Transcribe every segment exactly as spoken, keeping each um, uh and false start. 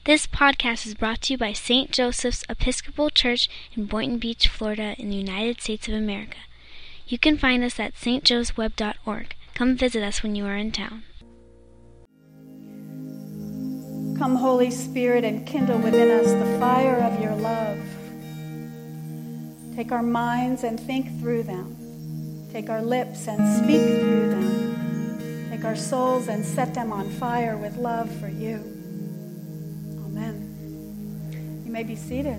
This podcast is brought to you by Saint Joseph's Episcopal Church in Boynton Beach, Florida, in the United States of America. You can find us at s t joes web dot org. Come visit us when you are in town. Come, Holy Spirit, and kindle within us the fire of your love. Take our minds and think through them. Take our lips and speak through them. Take our souls and set them on fire with love for you. Amen. You may be seated.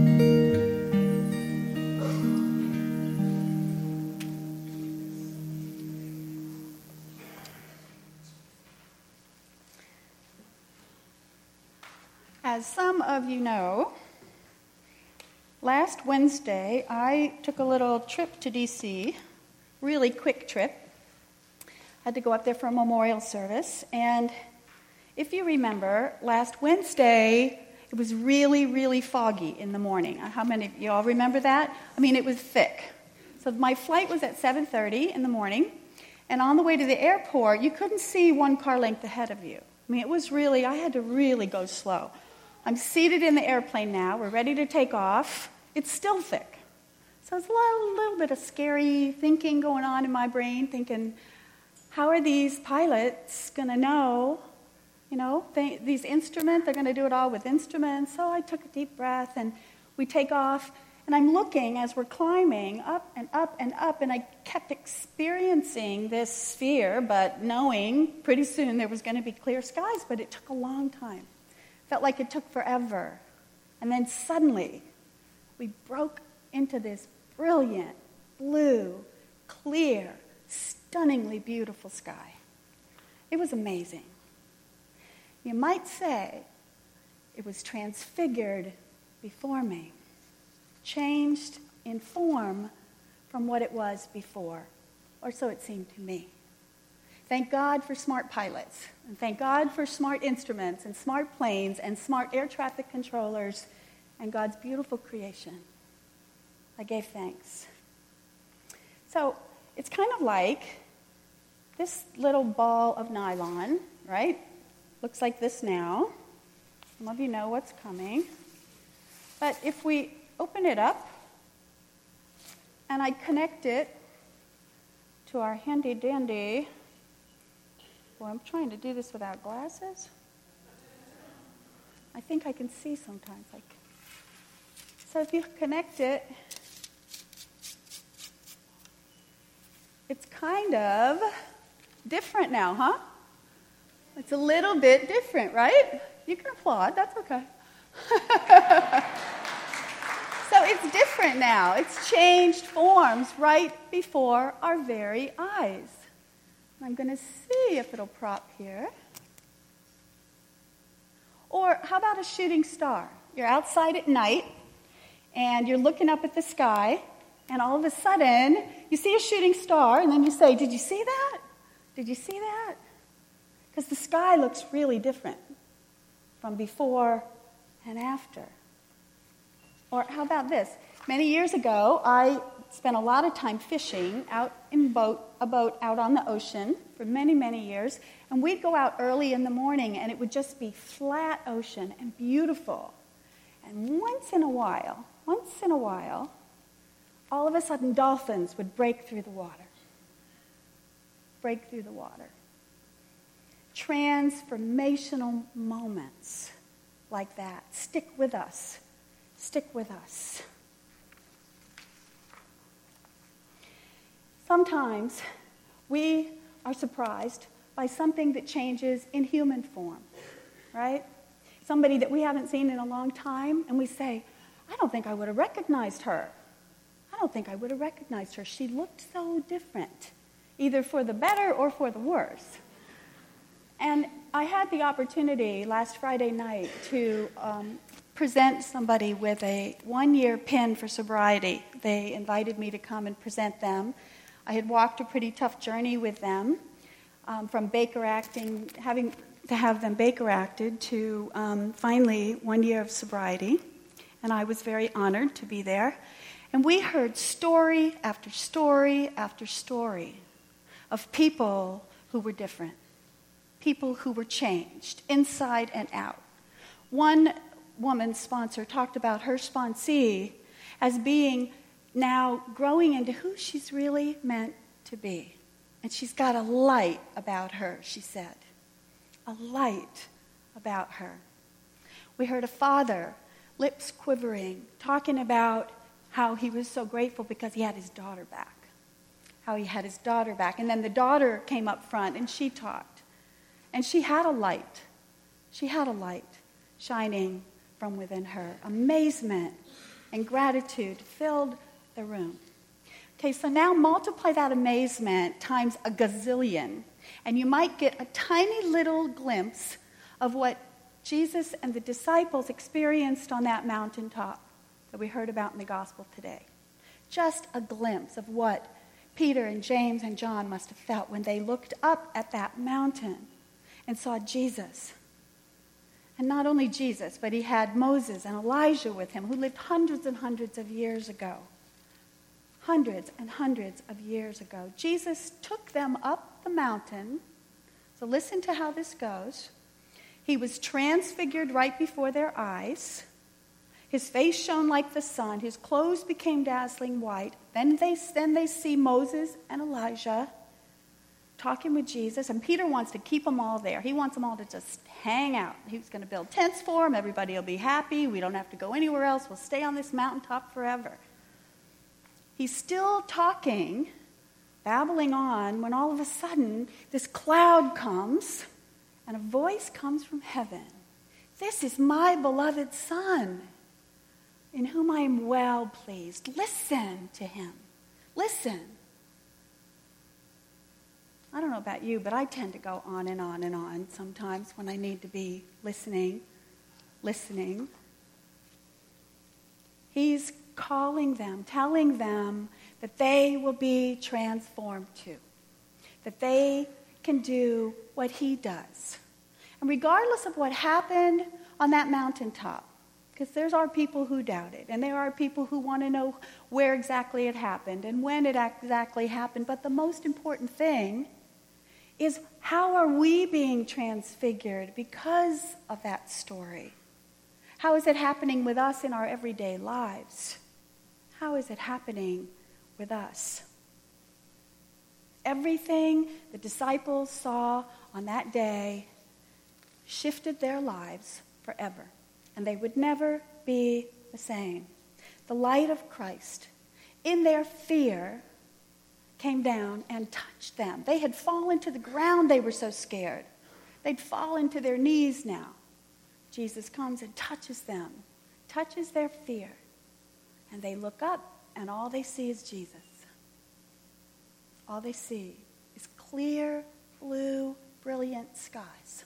As some of you know, last Wednesday I took a little trip to D C, really quick trip. Had to go up there for a memorial service, and if you remember, last Wednesday it was really, really foggy in the morning. How many of you all remember that? I mean, it was thick. So my flight was at seven thirty in the morning, and on the way to the airport, you couldn't see one car length ahead of you. I mean, it was really, I had to really go slow. I'm seated in the airplane now. We're ready to take off. It's still thick. So it's a little, little bit of scary thinking going on in my brain, thinking, how are these pilots going to know, you know, they, these instruments, they're going to do it all with instruments. So I took a deep breath, and we take off. And I'm looking as we're climbing up and up and up, and I kept experiencing this sphere, but knowing pretty soon there was going to be clear skies, but it took a long time. Felt like it took forever. And then suddenly, we broke into this brilliant, blue, clear, stunningly beautiful sky. It was amazing. You might say it was transfigured before me, changed in form from what it was before, or so it seemed to me. Thank God for smart pilots, and thank God for smart instruments and smart planes and smart air traffic controllers and God's beautiful creation. I gave thanks. So it's kind of like this little ball of nylon, right? Looks like this now. Some of you know what's coming. But if we open it up and I connect it to our handy-dandy... Well, I'm trying to do this without glasses. I think I can see sometimes. Like, so if you connect it, it's kind of different now, huh? It's a little bit different, right? You can applaud. That's okay. So it's different now. It's changed forms right before our very eyes. I'm going to see if it'll prop here. Or how about a shooting star? You're outside at night, and you're looking up at the sky, and all of a sudden, you see a shooting star, and then you say, did you see that? Did you see that? Because the sky looks really different from before and after. Or how about this? Many years ago, I spent a lot of time fishing out in boat, a boat out on the ocean for many, many years. And we'd go out early in the morning, and it would just be flat ocean and beautiful. And once in a while, once in a while, all of a sudden dolphins would break through the water. Break through the water. Transformational moments like that. Stick with us. Stick with us. Sometimes we are surprised by something that changes in human form, right? Somebody that we haven't seen in a long time, and we say, I don't think I would have recognized her. I don't think I would have recognized her. She looked so different, either for the better or for the worse. And I had the opportunity last Friday night to um, present somebody with a one-year pin for sobriety. They invited me to come and present them. I had walked a pretty tough journey with them, um, from Baker acting, having to have them Baker acted to um, finally one year of sobriety. And I was very honored to be there. And we heard story after story after story of people who were different, people who were changed inside and out. One woman's sponsor talked about her sponsee as being now growing into who she's really meant to be. And she's got a light about her, she said. A light about her. We heard a father, lips quivering, talking about how he was so grateful because he had his daughter back. How he had his daughter back. And then the daughter came up front and she talked. And she had a light. She had a light shining from within her. Amazement and gratitude filled the room. Okay, so now multiply that amazement times a gazillion, and you might get a tiny little glimpse of what Jesus and the disciples experienced on that mountaintop that we heard about in the gospel today. Just a glimpse of what Peter and James and John must have felt when they looked up at that mountain and saw Jesus. And not only Jesus, but he had Moses and Elijah with him, who lived hundreds and hundreds of years ago. Hundreds and hundreds of years ago. Jesus took them up the mountain. So listen to how this goes. He was transfigured right before their eyes. His face shone like the sun. His clothes became dazzling white. Then they, then they see Moses and Elijah talking with Jesus. And Peter wants to keep them all there. He wants them all to just hang out. He's going to build tents for them. Everybody will be happy. We don't have to go anywhere else. We'll stay on this mountaintop forever. He's still talking, babbling on, when all of a sudden this cloud comes and a voice comes from heaven. This is my beloved Son, in whom I am well pleased. Listen to him. Listen. I don't know about you, but I tend to go on and on and on sometimes when I need to be listening, listening. He's calling them, telling them that they will be transformed too, that they can do what he does. And regardless of what happened on that mountaintop, because there are people who doubt it, and there are people who want to know where exactly it happened and when it exactly happened, but the most important thing is, how are we being transfigured because of that story? How is it happening with us in our everyday lives? How is it happening with us? Everything the disciples saw on that day shifted their lives forever, and they would never be the same. The light of Christ, in their fear, came down and touched them. They had fallen to the ground. They were so scared. They'd fallen to their knees now. Jesus comes and touches them, touches their fear. And they look up, and all they see is Jesus. All they see is clear, blue, brilliant skies.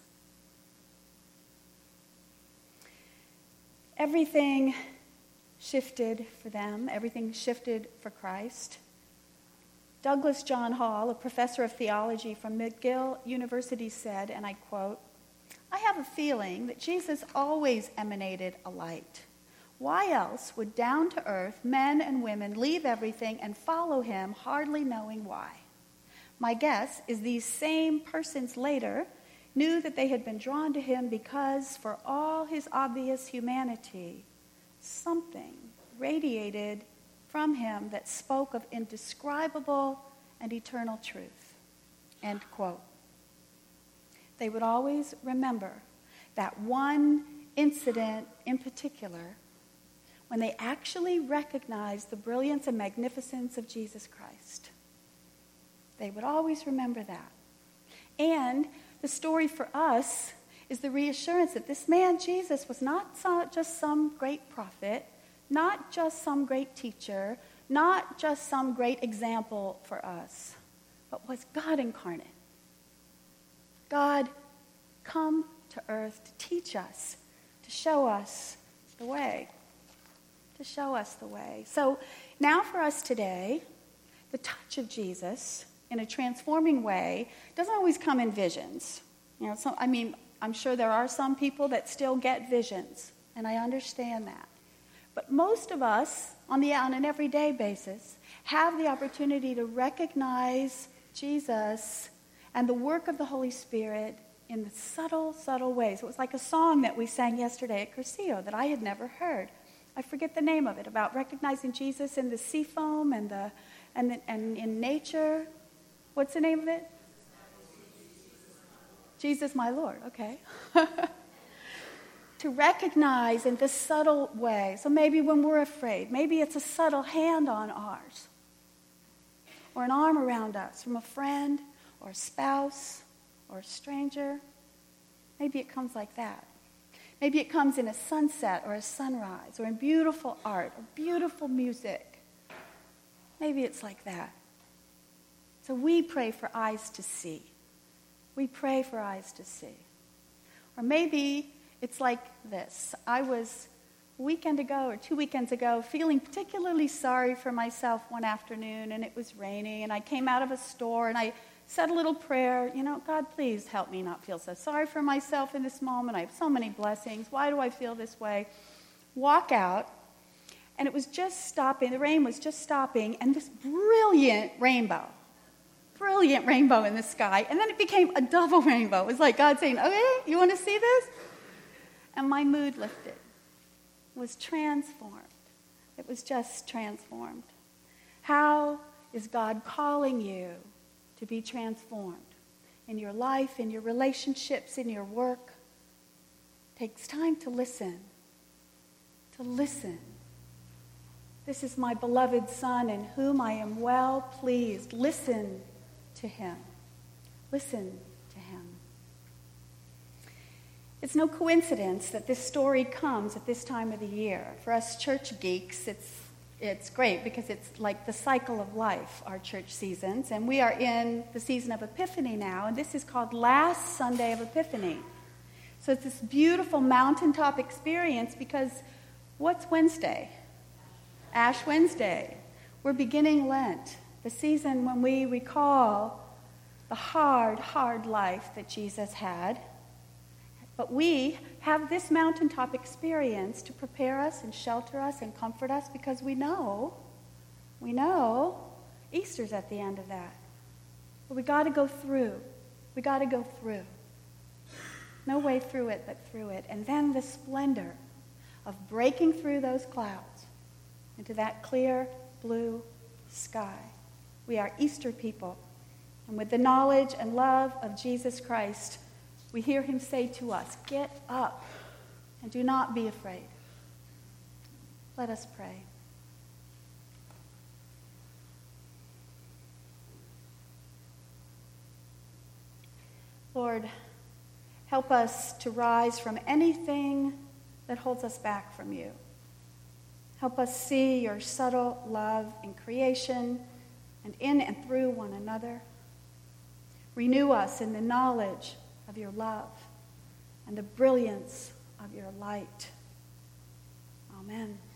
Everything shifted for them. Everything shifted for Christ. Douglas John Hall, a professor of theology from McGill University, said, and I quote, "I have a feeling that Jesus always emanated a light. Why else would down-to-earth men and women leave everything and follow him, hardly knowing why? My guess is these same persons later knew that they had been drawn to him because, for all his obvious humanity, something radiated from him that spoke of indescribable and eternal truth." End quote. They would always remember that one incident in particular, when they actually recognized the brilliance and magnificence of Jesus Christ. They would always remember that. And the story for us is the reassurance that this man, Jesus, was not so, just some great prophet, not just some great teacher, not just some great example for us, but was God incarnate. God come to earth to teach us, to show us the way. To show us the way. So now for us today, the touch of Jesus in a transforming way doesn't always come in visions. You know, so, I mean, I'm sure there are some people that still get visions, and I understand that. But most of us, on the on an everyday basis, have the opportunity to recognize Jesus and the work of the Holy Spirit in the subtle, subtle ways. It was like a song that we sang yesterday at Cursillo that I had never heard. I forget the name of it, about recognizing Jesus in the sea foam and the and the, and in nature. What's the name of it? Jesus, my Lord. Okay. To recognize in this subtle way. So maybe when we're afraid, maybe it's a subtle hand on ours, or an arm around us from a friend or a spouse or a stranger. Maybe it comes like that. Maybe it comes in a sunset or a sunrise or in beautiful art or beautiful music. Maybe it's like that. So we pray for eyes to see. We pray for eyes to see. Or maybe it's like this. I was a weekend ago or two weekends ago feeling particularly sorry for myself one afternoon, and it was raining, and I came out of a store and I said a little prayer. You know, God, please help me not feel so sorry for myself in this moment. I have so many blessings. Why do I feel this way? Walk out, and it was just stopping. The rain was just stopping, and this brilliant rainbow, brilliant rainbow in the sky, and then it became a double rainbow. It was like God saying, okay, you want to see this? And my mood lifted, was transformed. It was just transformed. How is God calling you to be transformed in your life, in your relationships, in your work? It takes time to listen, to listen. This is my beloved Son in whom I am well pleased. Listen to him. Listen to him. It's no coincidence that this story comes at this time of the year. For us church geeks, it's it's great because it's like the cycle of life, our church seasons. And we are in the season of Epiphany now, and this is called Last Sunday of Epiphany. So it's this beautiful mountaintop experience because what's Wednesday? Ash Wednesday. We're beginning Lent, the season when we recall the hard, hard life that Jesus had. But we have this mountaintop experience to prepare us and shelter us and comfort us because we know, we know Easter's at the end of that. But we got to go through. We got to go through. No way through it but through it. And then the splendor of breaking through those clouds into that clear blue sky. We are Easter people. And with the knowledge and love of Jesus Christ, we hear him say to us, get up and do not be afraid. Let us pray. Lord, help us to rise from anything that holds us back from you. Help us see your subtle love in creation and in and through one another. Renew us in the knowledge of your love and the brilliance of your light. Amen.